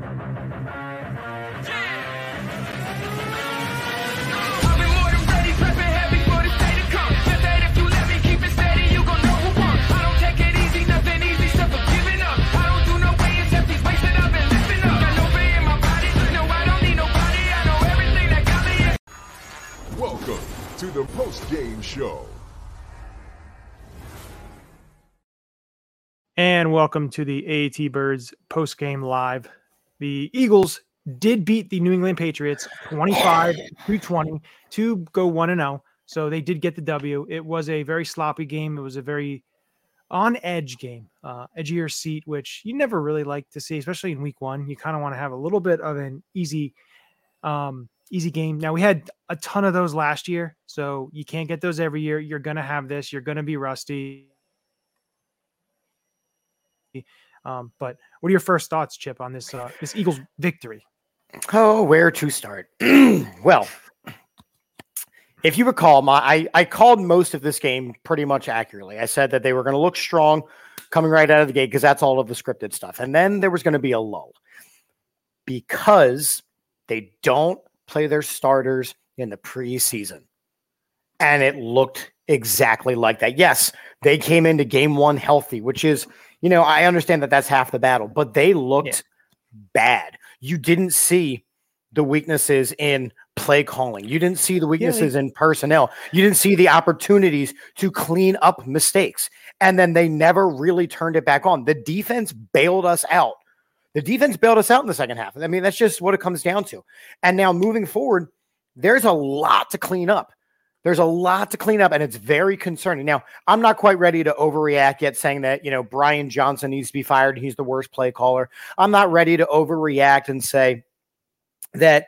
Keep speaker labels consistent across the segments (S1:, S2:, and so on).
S1: Welcome to the post-game show.
S2: And welcome to the AAT Birds post-game live. The Eagles did beat the New England Patriots 25-20 to go 1-0. So they did get the W. It was a very sloppy game. It was a very on-edge game, edge of your seat, which you never really like to see, especially in week one. You kind of want to have a little bit of an easy game. Now, we had a ton of those last year, so you can't get those every year. You're going to have this. You're going to be rusty. But what are your first thoughts, Chip, on this Eagles victory?
S3: Oh, where to start? Well, if you recall, I called most of this game pretty much accurately. I said that they were going to look strong coming right out of the gate because that's all of the scripted stuff. And then there was going to be a lull because they don't play their starters in the preseason. And it looked exactly like that. Yes, they came into game one healthy, which is, I understand that that's half the battle, but they looked bad. You didn't see the weaknesses in play calling. You didn't see the weaknesses in personnel. You didn't see the opportunities to clean up mistakes. And then they never really turned it back on. The defense bailed us out. The defense bailed us out in the second half. I mean, that's just what it comes down to. And now moving forward, there's a lot to clean up. There's a lot to clean up, and it's very concerning. Now, I'm not quite ready to overreact yet saying that, Brian Johnson needs to be fired. He's the worst play caller. I'm not ready to overreact and say that,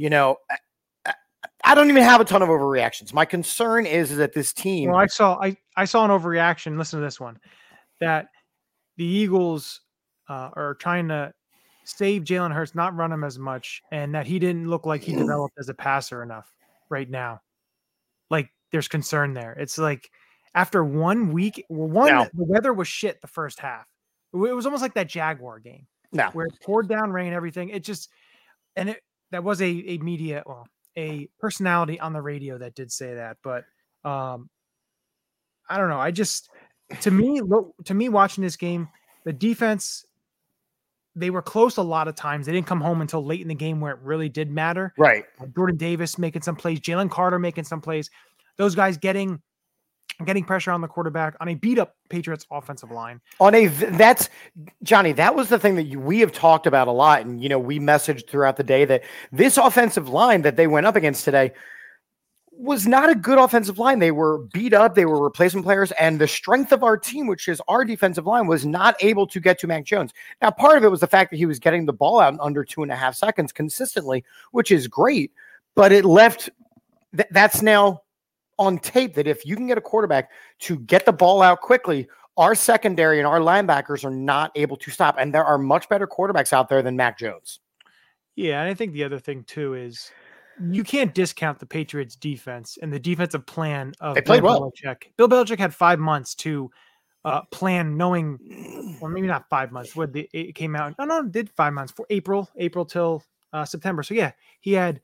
S3: I don't even have a ton of overreactions. My concern is that this team.
S2: Well, I saw an overreaction. Listen to this one, that the Eagles are trying to save Jalen Hurts, not run him as much, and that he didn't look like he developed as a passer enough right now. Like, there's concern there. It's like after 1 week, the weather was shit the first half. It was almost like that Jaguar game where it poured down rain, everything. That was a personality on the radio that did say that. But I don't know. To me, watching this game, the defense, they were close a lot of times. They didn't come home until late in the game where it really did matter.
S3: Right.
S2: Jordan Davis making some plays, Jalen Carter making some plays. Those guys getting pressure on the quarterback on a beat up Patriots offensive line.
S3: That's Johnny. That was the thing that we have talked about a lot. And, we messaged throughout the day that this offensive line that they went up against today was not a good offensive line. They were beat up. They were replacement players. And the strength of our team, which is our defensive line, was not able to get to Mac Jones. Now, part of it was the fact that he was getting the ball out in under 2.5 seconds consistently, which is great. But it left that's now on tape that if you can get a quarterback to get the ball out quickly, our secondary and our linebackers are not able to stop. And there are much better quarterbacks out there than Mac Jones.
S2: Yeah. And I think the other thing too is you can't discount the Patriots defense and the defensive plan of Bill Belichick. Bill Belichick had 5 months to plan, knowing, or maybe not 5 months. It came out? No, it did 5 months for April till September. So yeah, he had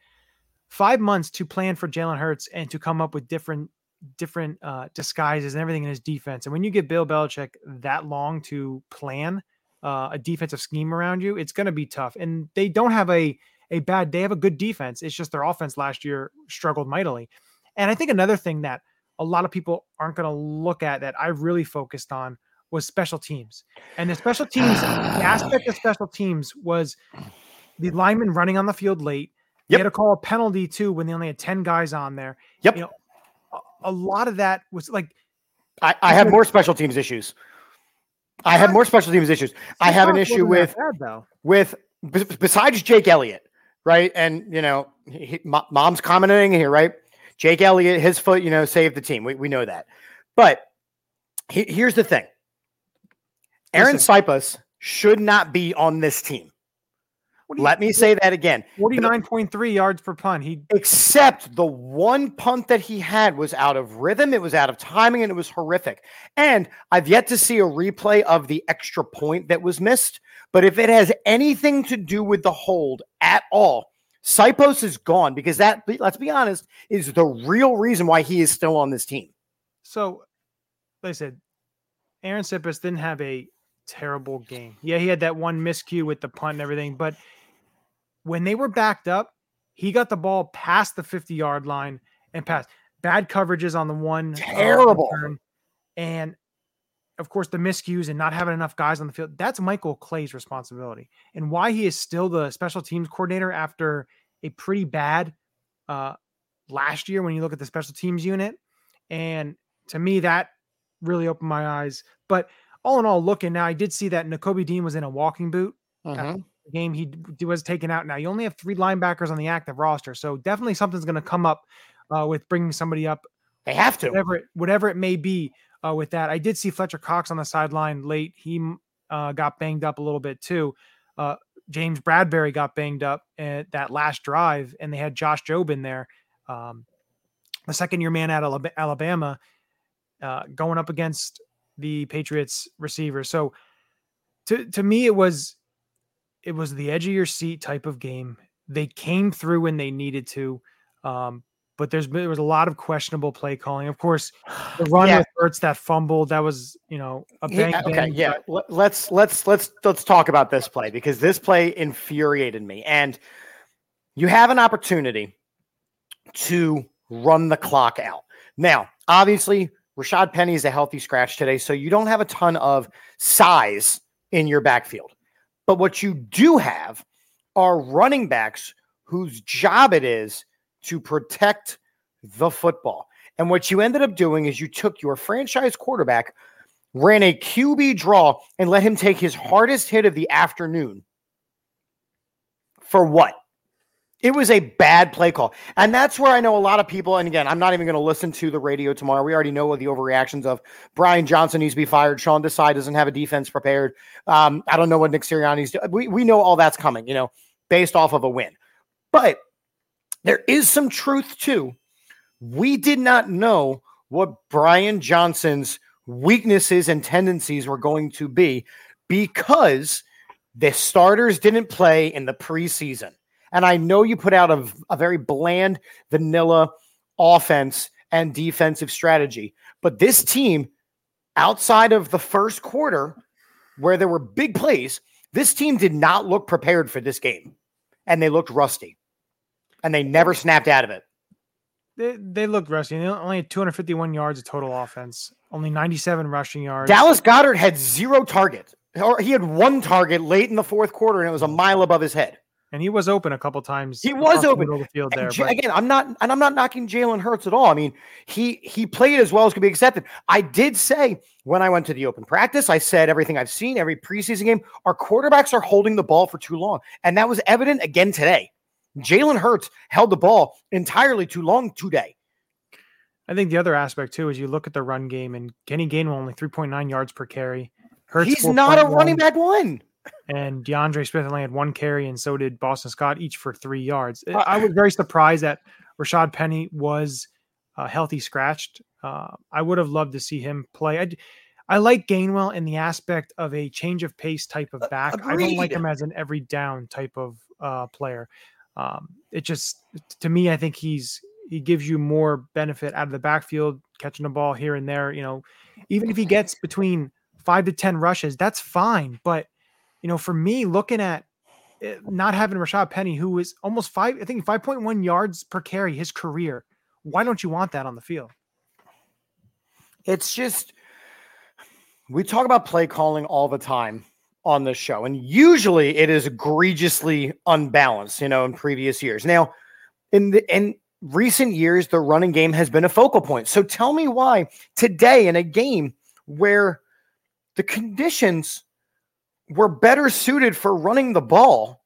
S2: 5 months to plan for Jalen Hurts and to come up with different disguises and everything in his defense. And when you give Bill Belichick that long to plan a defensive scheme around you, it's going to be tough. And they don't have they have a good defense. It's just their offense last year struggled mightily. And I think another thing that a lot of people aren't going to look at that I really focused on was special teams. And the special teams, the aspect of special teams was the linemen running on the field late. They had to call a penalty too when they only had 10 guys on there.
S3: Yep.
S2: A lot of that was like,
S3: I have more special teams issues. I have an issue with besides Jake Elliott, right? And mom's commenting here, right? Jake Elliott, his foot, saved the team. We know that. But here's the thing. Aaron Sipas should not be on this team. Let me say that again.
S2: 49.3 yards per punt.
S3: Except the one punt that he had was out of rhythm, it was out of timing, and it was horrific. And I've yet to see a replay of the extra point that was missed. But if it has anything to do with the hold at all, Sipos is gone, because that, let's be honest, is the real reason why he is still on this team.
S2: So, like I said, Aaron Sipos didn't have a terrible game. Yeah, he had that one miscue with the punt and everything, but when they were backed up, he got the ball past the 50-yard line and passed. Bad coverages on the one.
S3: Terrible.
S2: And, of course, the miscues and not having enough guys on the field. That's Michael Clay's responsibility. And why he is still the special teams coordinator after a pretty bad last year when you look at the special teams unit. And to me, that really opened my eyes. But all in all, looking now, I did see that Nakobe Dean was in a walking boot. Game he was taken out. Now you only have 3 linebackers on the active roster, so definitely something's going to come up with bringing somebody up.
S3: They have to,
S2: whatever it may be. With that, I did see Fletcher Cox on the sideline late. He got banged up a little bit too. James Bradbury got banged up at that last drive, and they had Josh Jobe in there, the second-year man out of Alabama, going up against the Patriots receiver. So to me, it was the edge of your seat type of game. They came through when they needed to, but there was a lot of questionable play calling. Of course, the run with Ertz that fumbled, that was a bang.
S3: Okay, yeah. Let's talk about this play, because this play infuriated me. And you have an opportunity to run the clock out. Now, obviously, Rashad Penny is a healthy scratch today, so you don't have a ton of size in your backfield. But what you do have are running backs whose job it is to protect the football. And what you ended up doing is you took your franchise quarterback, ran a QB draw, and let him take his hardest hit of the afternoon. For what? It was a bad play call. And that's where I know a lot of people, and again, I'm not even going to listen to the radio tomorrow. We already know what the overreactions of Brian Johnson needs to be fired. Sean Desai doesn't have a defense prepared. I don't know what Nick Sirianni's doing. We know all that's coming, based off of a win. But there is some truth too. We did not know what Brian Johnson's weaknesses and tendencies were going to be, because the starters didn't play in the preseason. And I know you put out a very bland, vanilla offense and defensive strategy. But this team, outside of the first quarter, where there were big plays, this team did not look prepared for this game. And they looked rusty. And they never snapped out of it.
S2: They looked rusty. They only had 251 yards of total offense. Only 97 rushing yards.
S3: Dallas Goedert had 0 targets. Or he had 1 target late in the fourth quarter, and it was a mile above his head.
S2: And he was open a couple times.
S3: He was open.
S2: The field there,
S3: again, I'm not knocking Jalen Hurts at all. I mean, he played as well as could be accepted. I did say when I went to the open practice, I said everything I've seen, every preseason game, our quarterbacks are holding the ball for too long. And that was evident again today. Jalen Hurts held the ball entirely too long today.
S2: I think the other aspect, too, is you look at the run game, and Kenny Gainwell only 3.9 yards per carry. Hurts
S3: He's not a running back one.
S2: And DeAndre Smith only had 1 carry, and so did Boston Scott, each for 3 yards. I was very surprised that Rashad Penny was healthy scratched. I would have loved to see him play. I like Gainwell in the aspect of a change of pace type of back. Agreed. I don't like him as an every down type of player. It just, to me, I think he gives you more benefit out of the backfield, catching the ball here and there. Even if he gets between 5 to 10 rushes, that's fine. But for me, looking at not having Rashad Penny, who is almost 5.1 yards per carry his career, why don't you want that on the field?
S3: It's just, we talk about play calling all the time on this show, and usually it is egregiously unbalanced, in previous years. Now, in recent years, the running game has been a focal point. So tell me why today, in a game where the conditions were better suited for running the ball,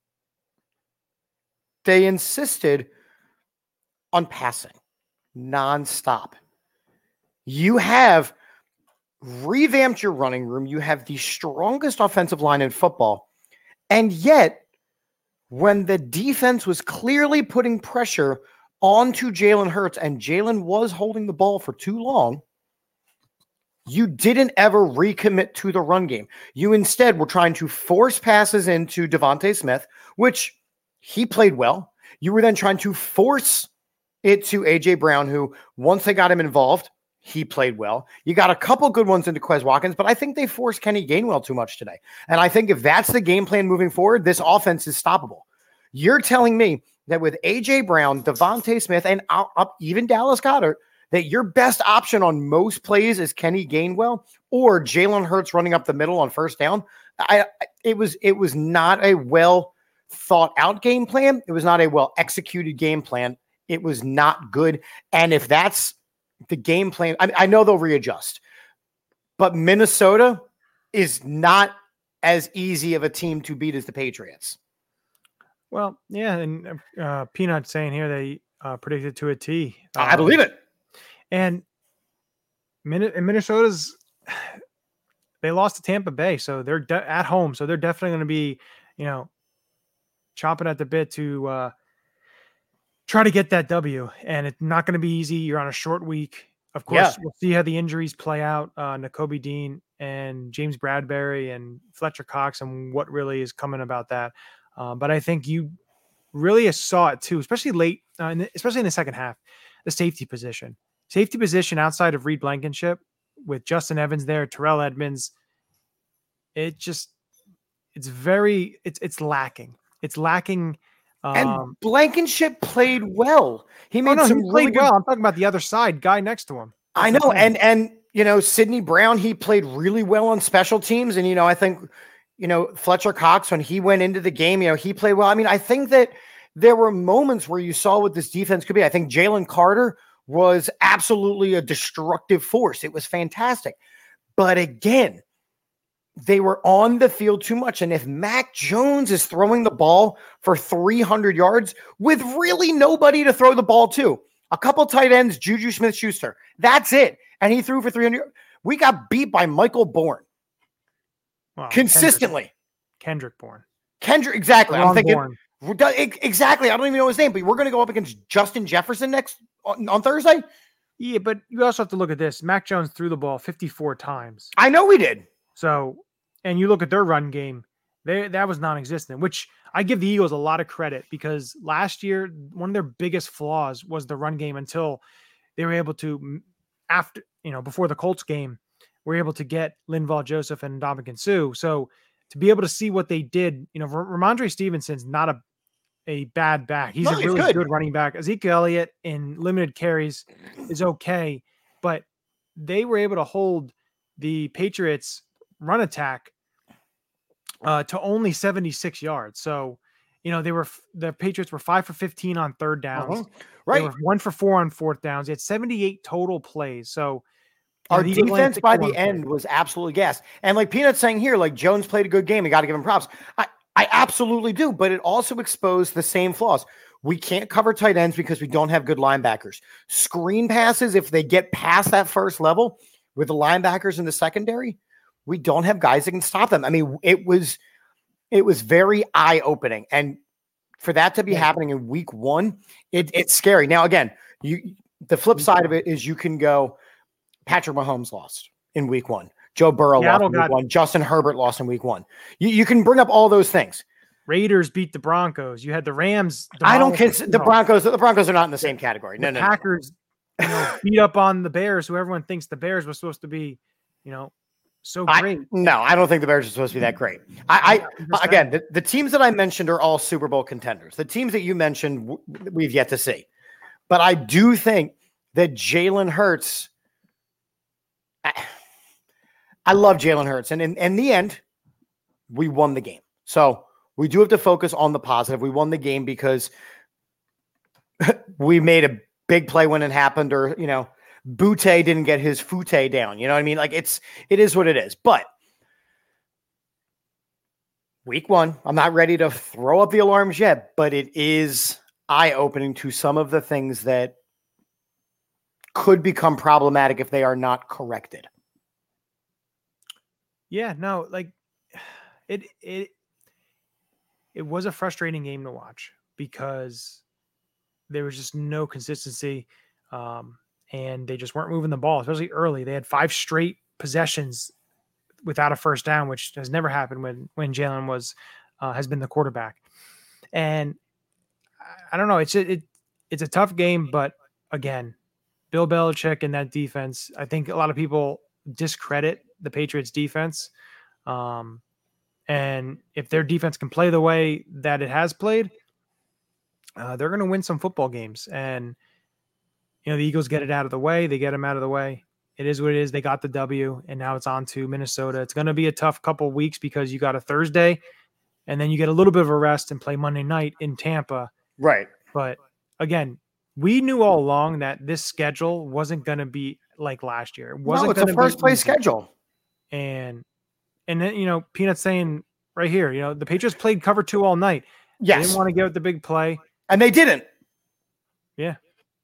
S3: they insisted on passing nonstop. You have revamped your running room. You have the strongest offensive line in football. And yet when the defense was clearly putting pressure onto Jalen Hurts and Jalen was holding the ball for too long, you didn't ever recommit to the run game. You instead were trying to force passes into Devontae Smith, which he played well. You were then trying to force it to A.J. Brown, who once they got him involved, he played well. You got a couple good ones into Quez Watkins, but I think they forced Kenny Gainwell too much today. And I think if that's the game plan moving forward, this offense is stoppable. You're telling me that with A.J. Brown, Devontae Smith, and even Dallas Goedert, that your best option on most plays is Kenny Gainwell or Jalen Hurts running up the middle on first down. It was not a well thought out game plan. It was not a well executed game plan. It was not good. And if that's the game plan, I know they'll readjust, but Minnesota is not as easy of a team to beat as the Patriots.
S2: Well, yeah. And Peanut saying here they predicted to a T.
S3: I believe it.
S2: And Minnesota's, they lost to Tampa Bay, so they're at home. So they're definitely going to be, chomping at the bit to try to get that W. And it's not going to be easy. You're on a short week. Of course, We'll see how the injuries play out. Nakobe Dean and James Bradbury and Fletcher Cox and what really is coming about that. But I think you really saw it too, especially late, especially in the second half, the safety position. Safety position outside of Reed Blankenship with Justin Evans there, Terrell Edmonds. It's lacking. It's lacking.
S3: And Blankenship played well. He made some really good.
S2: Well. I'm talking about the other side, guy next to him.
S3: I know. And Sidney Brown, he played really well on special teams. And, I think, Fletcher Cox, when he went into the game, he played well. I mean, I think that there were moments where you saw what this defense could be. I think Jalen Carter was absolutely a destructive force. It was fantastic. But again, they were on the field too much. And if Mac Jones is throwing the ball for 300 yards with really nobody to throw the ball to, a couple tight ends, Juju Smith-Schuster, that's it. And he threw for 300. We got beat by Michael Bourne.
S2: Well,
S3: consistently.
S2: Kendrick Bourne.
S3: Exactly. I'm thinking
S2: Bourne.
S3: Exactly. I don't even know his name, but we're going to go up against Justin Jefferson next on Thursday.
S2: Yeah, but you also have to look at this. Mac Jones threw the ball 54 times.
S3: I know we did.
S2: So, and you look at their run game, that was non-existent, which I give the Eagles a lot of credit because last year, one of their biggest flaws was the run game until they were able to, before the Colts game, were able to get Linval Joseph and Ndamukong Suh. So to be able to see what they did, Ramondre Stevenson's not a bad back. He's a really good running back. Ezekiel Elliott in limited carries is okay, but they were able to hold the Patriots run attack to only 76 yards. So, the Patriots were 5 for 15 on third downs.
S3: Right.
S2: They were 1 for 4 on fourth downs. They had 78 total plays. So
S3: our defense by the end was absolutely gassed. And like Peanut's saying here, like Jones played a good game. You got to give him props. I absolutely do, but it also exposed the same flaws. We can't cover tight ends because we don't have good linebackers. Screen passes, if they get past that first level with the linebackers in the secondary, we don't have guys that can stop them. I mean, it was very eye-opening. And for that to be happening in week one, it's scary. Now, again, the flip side of it is you can go, Patrick Mahomes lost in week one. Joe Burrow lost in week one. Justin Herbert lost in week one. You can bring up all those things.
S2: Raiders beat the Broncos. You had the Rams.
S3: I don't consider the Broncos. The Broncos are not in the same category. No.
S2: Packers beat up on the Bears, who everyone thinks the Bears was supposed to be, so great.
S3: I don't think the Bears are supposed to be that great. Again, the teams that I mentioned are all Super Bowl contenders. The teams that you mentioned, we've yet to see. But I do think that Jalen Hurts, I love Jalen Hurts. And in the end, we won the game. So we do have to focus on the positive. We won the game because we made a big play when it happened, or, Butte didn't get his fute down. You know what I mean? Like it is what it is. But week one, I'm not ready to throw up the alarms yet, but it is eye-opening to some of the things that could become problematic if they are not corrected.
S2: Yeah, no, like it it was a frustrating game to watch because there was just no consistency, and they just weren't moving the ball, especially early. They had 5 straight possessions without a first down, which has never happened when Jalen has been the quarterback. And I don't know. It's a tough game, but again, Bill Belichick and that defense, I think a lot of people discredit the Patriots defense. And if their defense can play the way that it has played, they're going to win some football games. And, the Eagles get it out of the way. They get them out of the way. It is what it is. They got the W, and now it's on to Minnesota. It's going to be a tough couple weeks because you got a Thursday, and then you get a little bit of a rest and play Monday night in Tampa.
S3: Right.
S2: But again, we knew all along that this schedule wasn't going to be like last year.
S3: It's a first place schedule.
S2: And then, Peanut's saying right here, the Patriots played cover 2 all night.
S3: Yes.
S2: They didn't want to give it the big play.
S3: And they didn't.
S2: Yeah.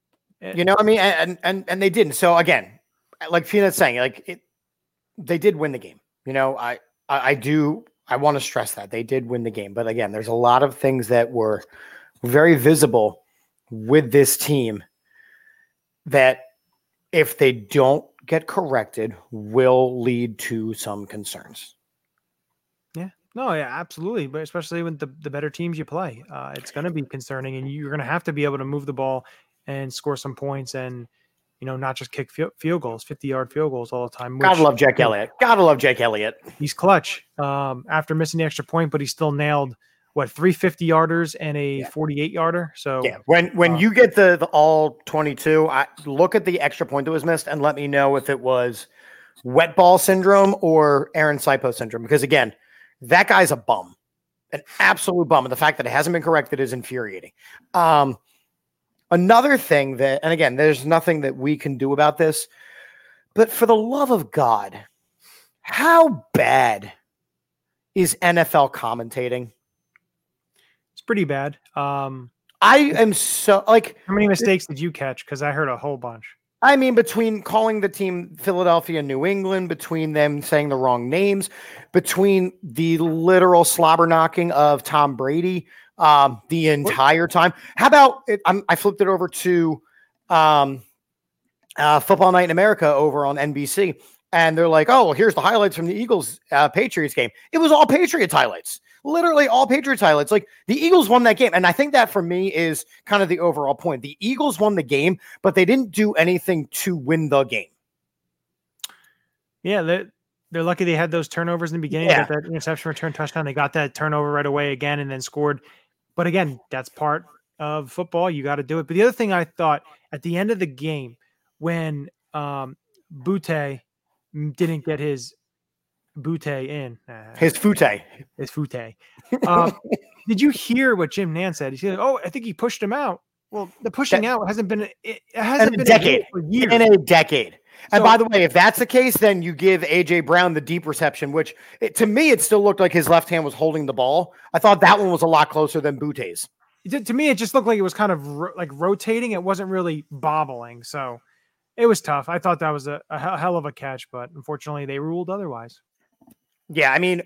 S3: And they didn't. So again, like Peanut's saying, they did win the game. I want to stress that they did win the game. But again, there's a lot of things that were very visible with this team that if they don't get corrected will lead to some concerns.
S2: Yeah, no, yeah, absolutely. But especially with the better teams you play, it's going to be concerning, and you're going to have to be able to move the ball and score some points and, not just kick field goals, 50-yard field goals all the time.
S3: Gotta love Jake Elliott. Gotta love Jake Elliott.
S2: He's clutch after missing the extra point, but he still nailed 3 50-yarders and a 48-yarder. So
S3: yeah, when you get the all 22, look at the extra point that was missed and let me know if it was wet ball syndrome or Aaron Sipo syndrome. Because again, that guy's a bum, an absolute bum. And the fact that it hasn't been corrected is infuriating. Another thing that, and again, there's nothing that we can do about this, but for the love of God, how bad is NFL commentating?
S2: It's pretty bad.
S3: I am so
S2: how many mistakes did you catch? Because I heard a whole bunch.
S3: I mean, between calling the team Philadelphia, New England, between them saying the wrong names, between the literal slobber knocking of Tom Brady the entire time. How about it? I flipped it over to Football Night in America over on NBC, and they're like, "Oh, here's the highlights from the Eagles Patriots game." It was all Patriots highlights. Literally all Patriots highlights. Like the Eagles won that game. And I think that for me is kind of the overall point. The Eagles won the game, but they didn't do anything to win the game.
S2: Yeah. They're lucky they had those turnovers in the beginning.
S3: Yeah.
S2: That interception return touchdown. They got that turnover right away again and then scored. But again, that's part of football. You got to do it. But the other thing I thought at the end of the game, when Butte didn't get his Butte in.
S3: His Fute.
S2: Did you hear what Jim Nantz said? He said, "Oh, I think he pushed him out." Well, the pushing out hasn't been been
S3: a decade.
S2: For years.
S3: In a decade. And by the way, if that's the case, then you give A.J. Brown the deep reception, which to me, it still looked like his left hand was holding the ball. I thought that one was a lot closer than Butte's.
S2: To me, it just looked like it was kind of rotating. It wasn't really bobbling. So it was tough. I thought that was a hell of a catch, but unfortunately they ruled otherwise.
S3: Yeah, I mean,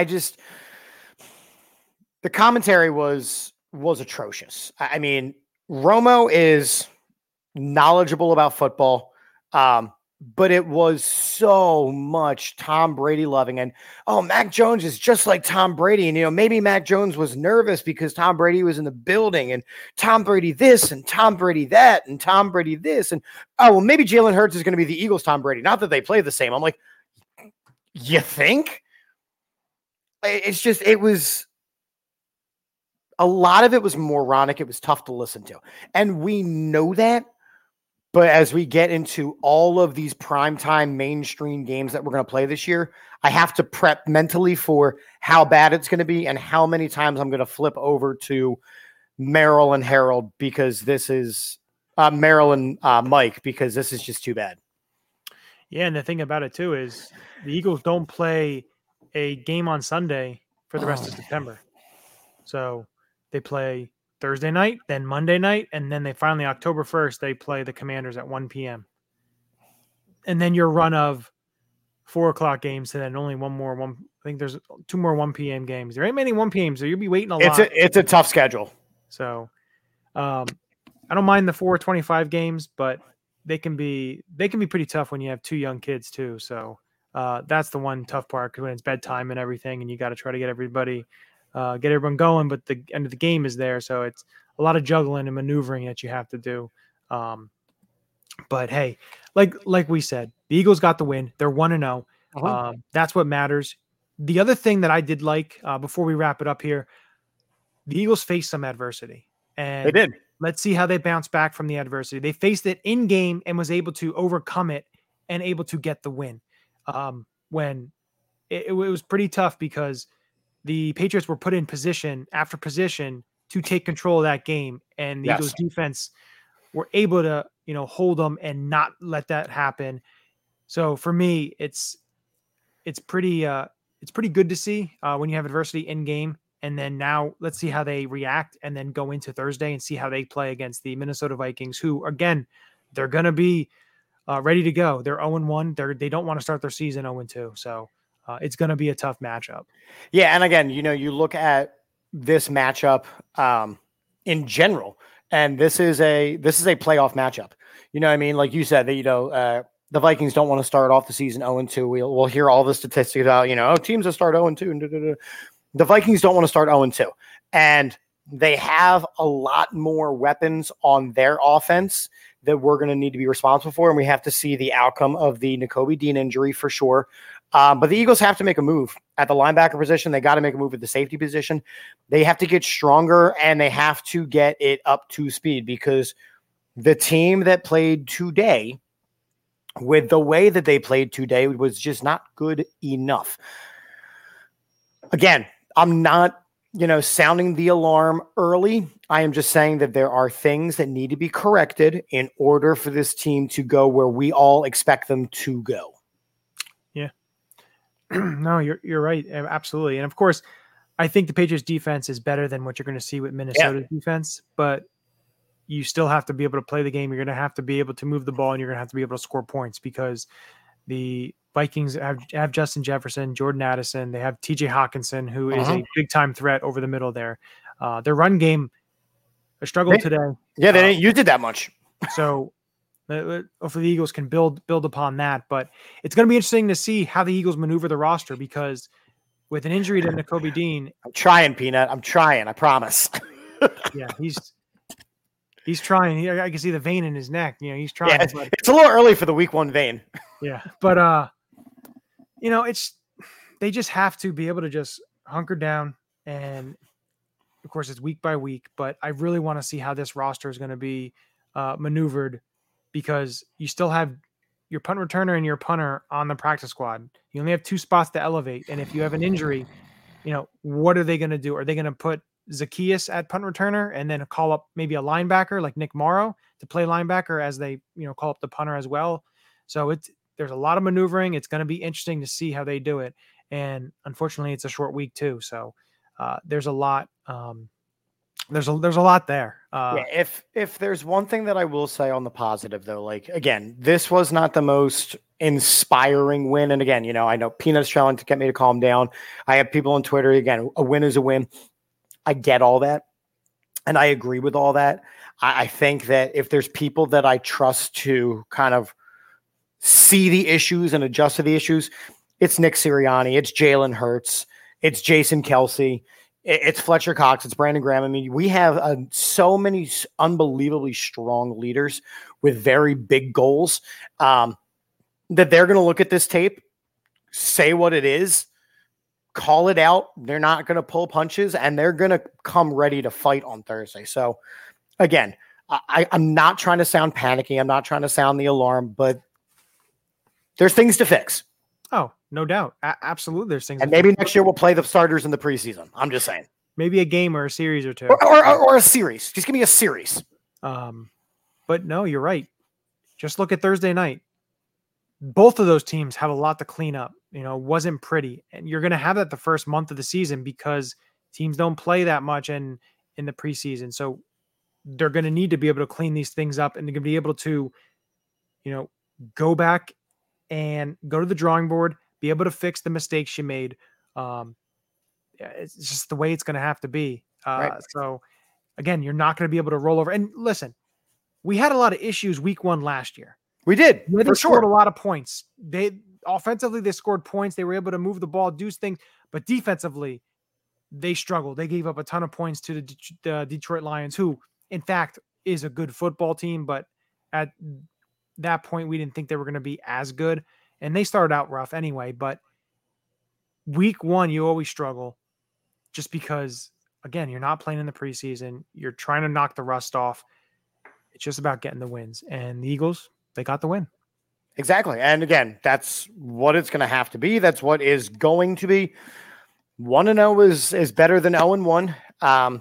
S3: the commentary was atrocious. I mean, Romo is knowledgeable about football, but it was so much Tom Brady loving. And, Mac Jones is just like Tom Brady. And, maybe Mac Jones was nervous because Tom Brady was in the building and Tom Brady this and Tom Brady that and Tom Brady this. And, maybe Jalen Hurts is going to be the Eagles' Tom Brady. Not that they play the same. I'm like, you think? It's just, it was a lot of it was moronic. It was tough to listen to. And we know that. But as we get into all of these primetime mainstream games that we're going to play this year, I have to prep mentally for how bad it's going to be and how many times I'm going to flip over to Merrill and Harold because this is Merrill and Mike because this is just too bad.
S2: Yeah, and the thing about it too is the Eagles don't play a game on Sunday for the rest of September. So they play Thursday night, then Monday night, and then they finally October 1st, they play the Commanders at 1 p.m. And then your run of 4 o'clock games, and then only one more I think there's 2 more 1 p.m. games. There ain't many 1 p.m.s, so you'll be waiting a lot.
S3: It's a tough schedule.
S2: So I don't mind the 4:25 games, but they can be pretty tough when you have 2 young kids too. So that's the one tough part, because when it's bedtime and everything, and you got to try to get everyone going, but the end of the game is there. So it's a lot of juggling and maneuvering that you have to do. But hey, like we said, the Eagles got the win. They're 1-0. That's what matters. The other thing that I did like, before we wrap it up here, the Eagles faced some adversity, and
S3: they did.
S2: Let's see how they bounce back from the adversity. They faced it in game and was able to overcome it and able to get the win. When it was pretty tough, because the Patriots were put in position after position to take control of that game, and the Eagles defense were able to, hold them and not let that happen. So for me, it's pretty good to see when you have adversity in game. And then now let's see how they react, and then go into Thursday and see how they play against the Minnesota Vikings, who, again, they're going to be ready to go. They're 0-1. They don't want to start their season 0-2. So it's going to be a tough matchup.
S3: Yeah. And again, you look at this matchup in general, and this is a playoff matchup. You know what I mean? Like you said, that, the Vikings don't want to start off the season 0-2. We'll hear all the statistics about, teams that start 0-2. The Vikings don't want to start 0-2. And they have a lot more weapons on their offense that we're going to need to be responsible for. And we have to see the outcome of the Nakobe Dean injury for sure. But the Eagles have to make a move at the linebacker position. They got to make a move at the safety position. They have to get stronger, and they have to get it up to speed, because the team that played today, with the way that they played today, was just not good enough. Again, I'm not, sounding the alarm early. I am just saying that there are things that need to be corrected in order for this team to go where we all expect them to go.
S2: Yeah. No, you're right. Absolutely. And of course, I think the Patriots defense is better than what you're going to see with Minnesota's defense, but you still have to be able to play the game. You're going to have to be able to move the ball, and you're going to have to be able to score points, because the Vikings have Justin Jefferson, Jordan Addison. They have TJ Hawkinson, who is a big-time threat over the middle there. Their run game struggled today.
S3: Yeah, they didn't use it that much.
S2: So hopefully the Eagles can build upon that. But it's going to be interesting to see how the Eagles maneuver the roster, because with an injury to Nakobe Dean.
S3: I'm trying, Peanut. I'm trying. I promise.
S2: Yeah, he's trying. I can see the vein in his neck. He's trying.
S3: Yeah, it's a little early for the week 1 vein.
S2: Yeah, but they just have to be able to just hunker down, and of course it's week by week. But I really want to see how this roster is going to be maneuvered, because you still have your punt returner and your punter on the practice squad. You only have 2 spots to elevate, and if you have an injury, what are they going to do? Are they going to put Zacchaeus at punt returner and then call up maybe a linebacker like Nick Morrow to play linebacker as they, call up the punter as well? So there's a lot of maneuvering. It's going to be interesting to see how they do it. And unfortunately it's a short week too. So there's a lot. There's a lot there.
S3: If there's one thing that I will say on the positive though, like, again, this was not the most inspiring win. And again, I know Peanut's trying to get me to calm down. I have people on Twitter, again, a win is a win. I get all that. And I agree with all that. I think that if there's people that I trust to kind of see the issues and adjust to the issues, it's Nick Sirianni, it's Jalen Hurts, it's Jason Kelsey, it's Fletcher Cox, it's Brandon Graham. I mean, we have so many unbelievably strong leaders with very big goals that they're going to look at this tape, say what it is, call it out. They're not going to pull punches, and they're going to come ready to fight on Thursday. So again, I'm not trying to sound panicky. I'm not trying to sound the alarm, but there's things to fix.
S2: Oh, no doubt. Absolutely. There's things.
S3: And maybe next year we'll play the starters in the preseason. I'm just saying.
S2: Maybe a game or a series or 2.
S3: Or a series. Just give me a series.
S2: But no, you're right. Just look at Thursday night. Both of those teams have a lot to clean up. It wasn't pretty. And you're going to have that the first month of the season, because teams don't play that much in the preseason. So they're going to need to be able to clean these things up, and they're going to be able to, go back and go to the drawing board, be able to fix the mistakes you made. It's just the way it's going to have to be.
S3: Right.
S2: So again, you're not going to be able to roll over. And listen, we had a lot of issues week 1 last year.
S3: We did.
S2: They scored a lot of points. Offensively, they scored points. They were able to move the ball, do things, but defensively, they struggled. They gave up a ton of points to the Detroit Lions, who, in fact, is a good football team, but at that point, we didn't think they were going to be as good. And they started out rough anyway, but week 1, you always struggle just because, again, you're not playing in the preseason. You're trying to knock the rust off. It's just about getting the wins. And the Eagles, they got the win.
S3: Exactly. And again, that's what it's going to have to be. That's what is going to be. 1-0 is better than 0-1. But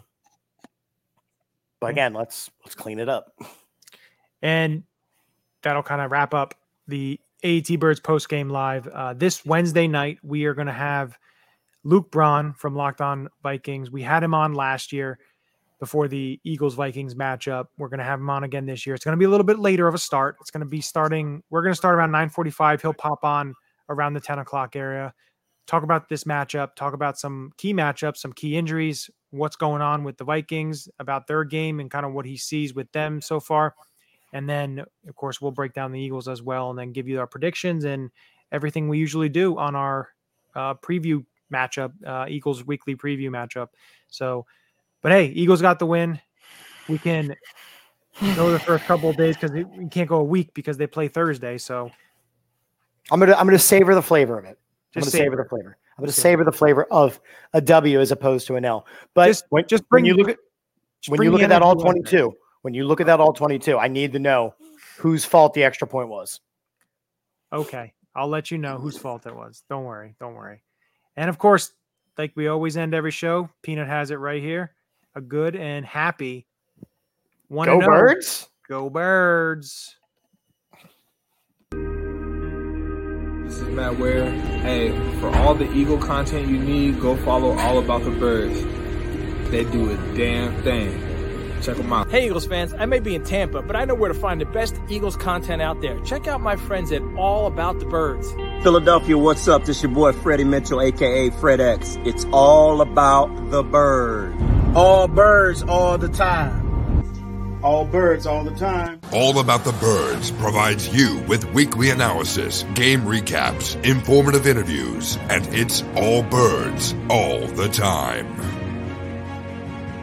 S3: again, let's clean it up.
S2: And that'll kind of wrap up the AET Birds post-game live. This Wednesday night, we are going to have Luke Braun from Locked On Vikings. We had him on last year before the Eagles-Vikings matchup. We're going to have him on again this year. It's going to be a little bit later of a start. It's going to be we're going to start around 9:45. He'll pop on around the 10 o'clock area. Talk about this matchup, talk about some key matchups, some key injuries, what's going on with the Vikings, about their game and kind of what he sees with them so far. And then, of course, we'll break down the Eagles as well and then give you our predictions and everything we usually do on our preview matchup, Eagles weekly preview matchup. So, but hey, Eagles got the win. We can go the first couple of days because we can't go a week because they play Thursday. So
S3: I'm gonna savor the flavor of it. I'm going to savor the flavor. I'm going to savor the flavor of a W as opposed to an L. But when you look at that all 22, when you look at that all 22, I need to know whose fault the extra point was.
S2: Okay. I'll let you know whose fault it was. Don't worry. And of course, like we always end every show, Peanut has it right here. A good and happy 1-0.
S3: Go Birds.
S2: Go Birds.
S4: This is Matt Ware. Hey, for all the Eagle content you need, go follow All About the Birds. They do a damn thing. Check them out.
S5: Hey, Eagles fans, I may be in Tampa, but I know where to find the best Eagles content out there. Check out my friends at All About the Birds.
S6: Philadelphia, what's up? This your boy Freddie Mitchell, a.k.a. Fred X. It's all about the bird.
S7: All birds all the time. All birds all the time.
S1: All About the Birds provides you with weekly analysis, game recaps, informative interviews, and it's all birds all the time.